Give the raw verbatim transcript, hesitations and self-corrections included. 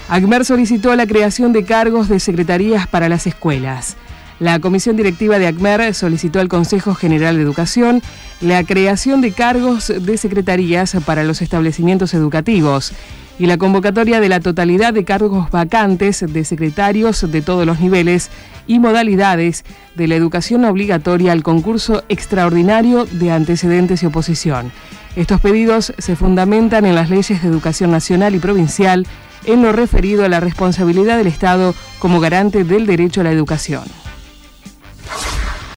ACMER solicitó la creación de cargos de secretarías para las escuelas. La Comisión Directiva de ACMER solicitó al Consejo General de Educación la creación de cargos de secretarías para los establecimientos educativos y la convocatoria de la totalidad de cargos vacantes de secretarios de todos los niveles y modalidades de la educación obligatoria al concurso extraordinario de antecedentes y oposición. Estos pedidos se fundamentan en las leyes de educación nacional y provincial en lo referido a la responsabilidad del Estado como garante del derecho a la educación.